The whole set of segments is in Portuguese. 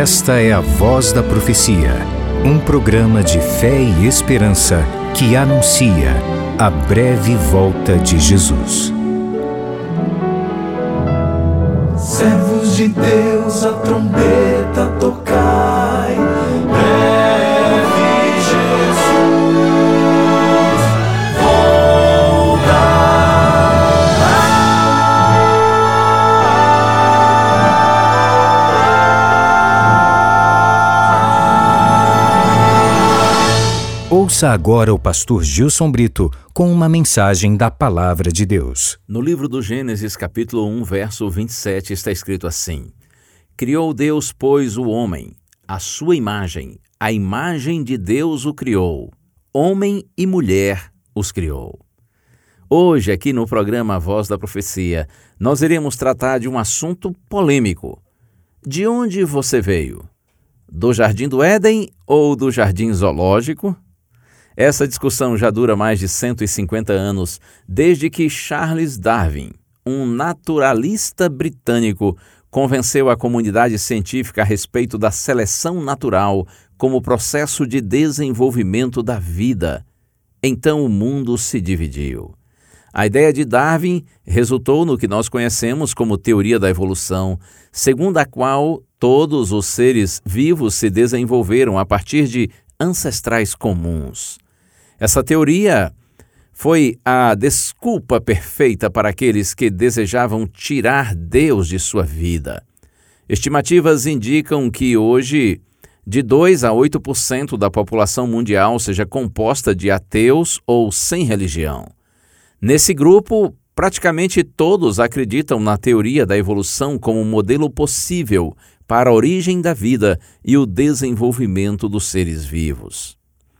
Esta é a Voz da Profecia, um programa de fé e esperança que anuncia a breve volta de Jesus. Servos de Deus, a trombeta tocai, breve Jesus voltará. Ouça agora o pastor Gilson Brito com uma mensagem da Palavra de Deus. No livro do Gênesis, capítulo 1, verso 27, está escrito assim: Criou Deus, pois, o homem, à sua imagem, a imagem de Deus o criou, homem e mulher os criou. Hoje, aqui no programa Voz da Profecia, nós iremos tratar de um assunto polêmico. De onde você veio? Do Jardim do Éden ou do Jardim Zoológico? Essa discussão já dura mais de 150 anos, desde que Charles Darwin, um naturalista britânico, convenceu a comunidade científica a respeito da seleção natural como processo de desenvolvimento da vida. Então o mundo se dividiu. A ideia de Darwin resultou no que nós conhecemos como teoria da evolução, segundo a qual todos os seres vivos se desenvolveram a partir de ancestrais comuns. Essa teoria foi a desculpa perfeita para aqueles que desejavam tirar Deus de sua vida. Estimativas indicam que hoje, de 2 a 8% da população mundial seja composta de ateus ou sem religião. Nesse grupo, praticamente todos acreditam na teoria da evolução como um modelo possível para a origem da vida e o desenvolvimento dos seres vivos.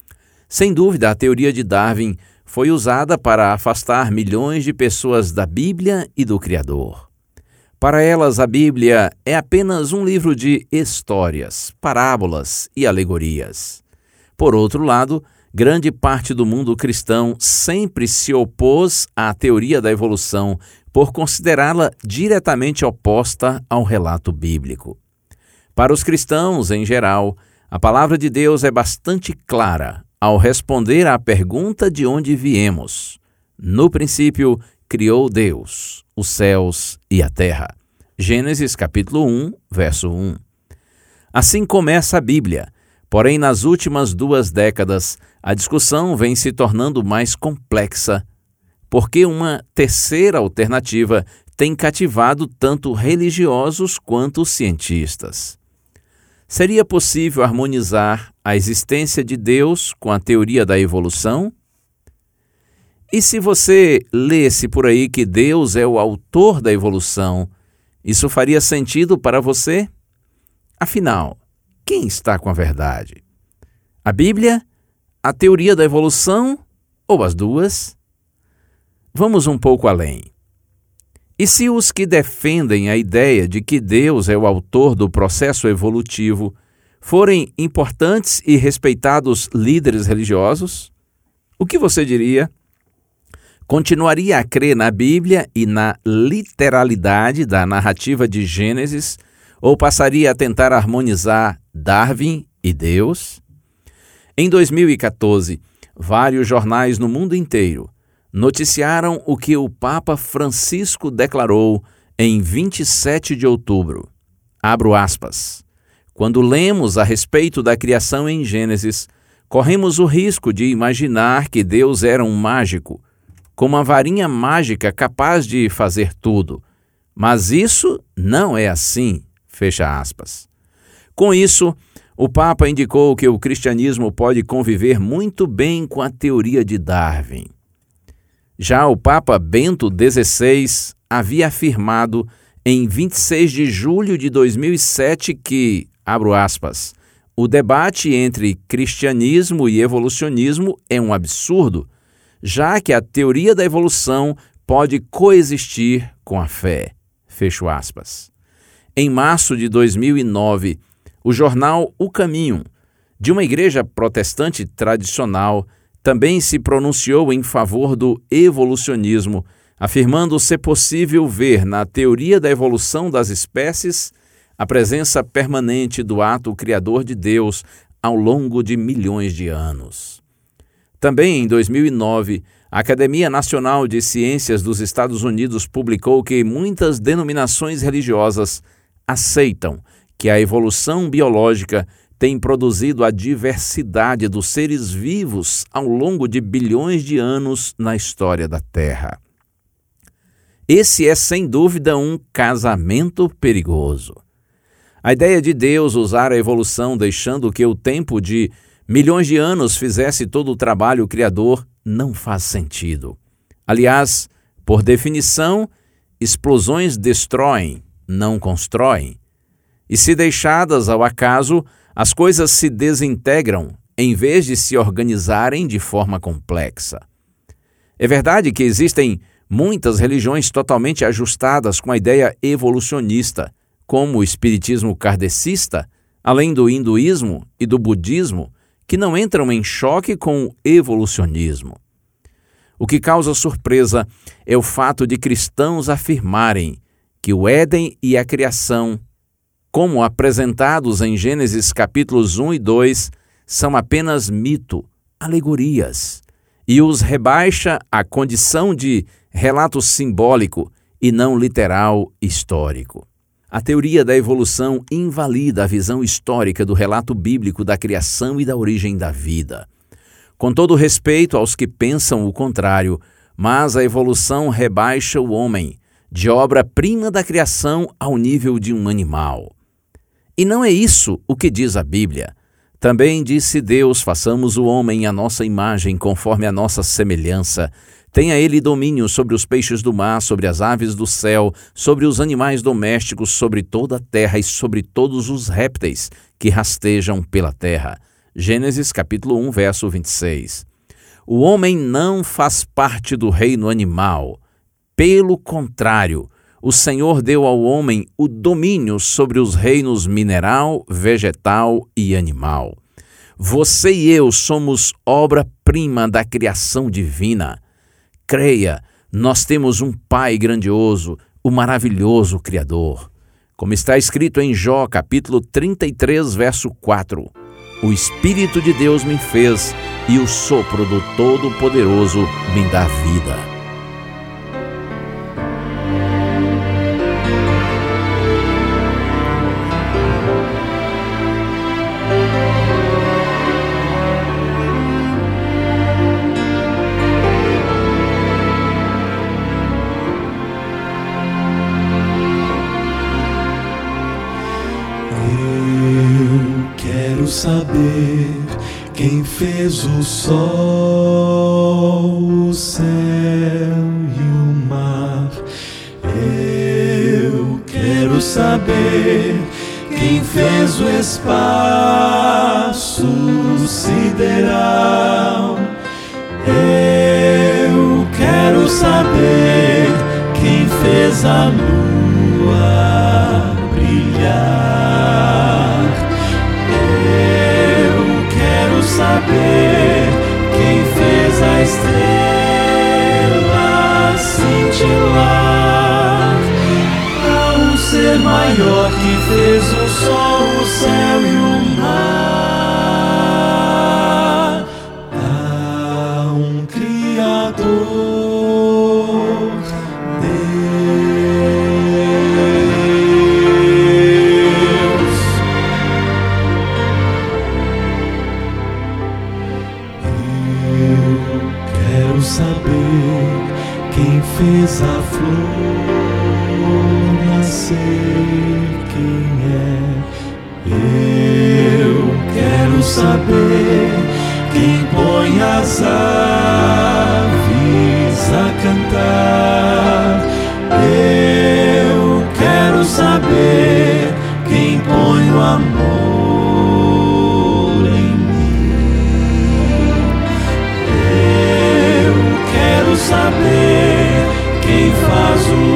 Sem dúvida, a teoria de Darwin foi usada para afastar milhões de pessoas da Bíblia e do Criador. Para elas, a Bíblia é apenas um livro de histórias, parábolas e alegorias. Por outro lado, grande parte do mundo cristão sempre se opôs à teoria da evolução por considerá-la diretamente oposta ao relato bíblico. Para os cristãos, em geral, a palavra de Deus é bastante clara ao responder à pergunta de onde viemos. No princípio, criou Deus os céus e a terra. Gênesis capítulo 1, verso 1. Assim começa a Bíblia, porém nas últimas 2 décadas a discussão vem se tornando mais complexa, porque uma terceira alternativa tem cativado tanto religiosos quanto cientistas. Seria possível harmonizar a existência de Deus com a teoria da evolução? E se você lesse por aí que Deus é o autor da evolução, isso faria sentido para você? Afinal, quem está com a verdade? A Bíblia, a teoria da evolução ou as duas? Vamos um pouco além. E se os que defendem a ideia de que Deus é o autor do processo evolutivo forem importantes e respeitados líderes religiosos? O que você diria? Continuaria a crer na Bíblia e na literalidade da narrativa de Gênesis ou passaria a tentar harmonizar Darwin e Deus? Em 2014, vários jornais no mundo inteiro noticiaram o que o Papa Francisco declarou em 27 de outubro. Abro aspas. Quando lemos a respeito da criação em Gênesis, corremos o risco de imaginar que Deus era um mágico, com uma varinha mágica capaz de fazer tudo. Mas isso não é assim, fecha aspas. Com isso, o Papa indicou que o cristianismo pode conviver muito bem com a teoria de Darwin. Já o Papa Bento XVI havia afirmado em 26 de julho de 2007 que, abro aspas, o debate entre cristianismo e evolucionismo é um absurdo, já que a teoria da evolução pode coexistir com a fé, fecho aspas. Em março de 2009, o jornal O Caminho, de uma igreja protestante tradicional, também se pronunciou em favor do evolucionismo, afirmando ser possível ver na teoria da evolução das espécies a presença permanente do ato criador de Deus ao longo de milhões de anos. Também em 2009, a Academia Nacional de Ciências dos Estados Unidos publicou que muitas denominações religiosas aceitam que a evolução biológica tem produzido a diversidade dos seres vivos ao longo de bilhões de anos na história da Terra. Esse é, sem dúvida, um casamento perigoso. A ideia de Deus usar a evolução deixando que o tempo de milhões de anos fizesse todo o trabalho criador não faz sentido. Aliás, por definição, explosões destroem, não constroem. E se deixadas ao acaso, as coisas se desintegram em vez de se organizarem de forma complexa. É verdade que existem muitas religiões totalmente ajustadas com a ideia evolucionista, como o espiritismo kardecista, além do hinduísmo e do budismo, que não entram em choque com o evolucionismo. O que causa surpresa é o fato de cristãos afirmarem que o Éden e a criação, como apresentados em Gênesis capítulos 1 e 2, são apenas mito, alegorias, e os rebaixa à condição de relato simbólico e não literal histórico. A teoria da evolução invalida a visão histórica do relato bíblico da criação e da origem da vida. Com todo respeito aos que pensam o contrário, mas a evolução rebaixa o homem, de obra-prima da criação, ao nível de um animal. E não é isso o que diz a Bíblia. Também disse Deus: façamos o homem à nossa imagem, conforme a nossa semelhança. Tenha ele domínio sobre os peixes do mar, sobre as aves do céu, sobre os animais domésticos, sobre toda a terra e sobre todos os répteis que rastejam pela terra. Gênesis capítulo 1, verso 26. O homem não faz parte do reino animal. Pelo contrário, o Senhor deu ao homem o domínio sobre os reinos mineral, vegetal e animal. Você e eu somos obra-prima da criação divina. Creia, nós temos um Pai grandioso, o maravilhoso Criador. Como está escrito em Jó, capítulo 33, verso 4. O Espírito de Deus me fez e o sopro do Todo-Poderoso me dá vida. Quero saber quem fez o sol, o céu e o mar. Eu quero saber quem fez o espaço sideral. Eu quero saber quem fez a lua brilhar. Saber quem fez a estrela cintilar. Há um ser maior que fez o sol, o céu e o mar. Há um Criador, Deus. Quero saber quem fez a flor nascer, quem é. Eu quero saber quem põe as aves a cantar. Eu quero saber quem põe o amor em saber quem faz o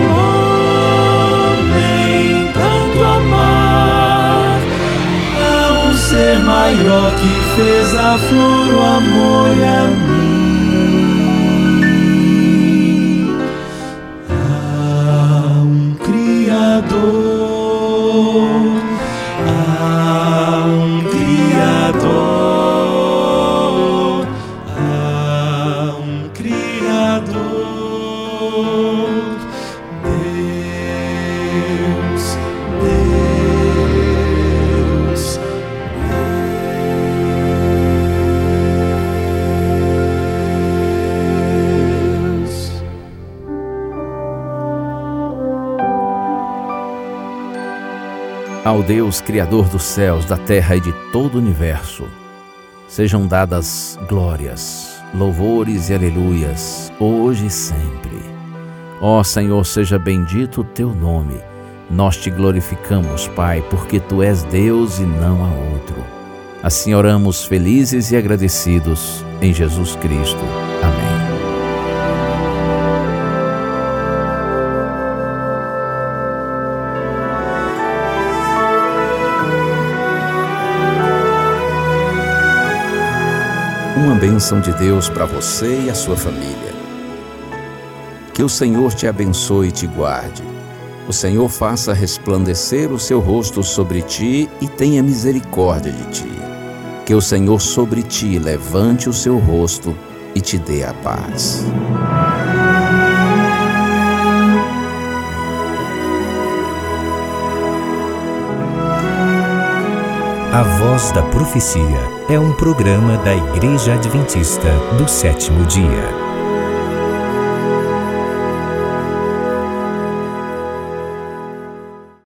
homem tanto amar. Há um ser maior que fez a flor, o amor e a mim. Há um Criador. Ao Deus Criador dos céus, da terra e de todo o universo, sejam dadas glórias, louvores e aleluias, hoje e sempre. Ó Senhor, seja bendito o teu nome. Nós te glorificamos, Pai, porque tu és Deus e não há outro. Assim oramos felizes e agradecidos em Jesus Cristo. Amém. Uma bênção de Deus para você e a sua família. Que o Senhor te abençoe e te guarde. O Senhor faça resplandecer o seu rosto sobre ti e tenha misericórdia de ti. Que o Senhor sobre ti levante o seu rosto e te dê a paz. A Voz da Profecia é um programa da Igreja Adventista do Sétimo Dia.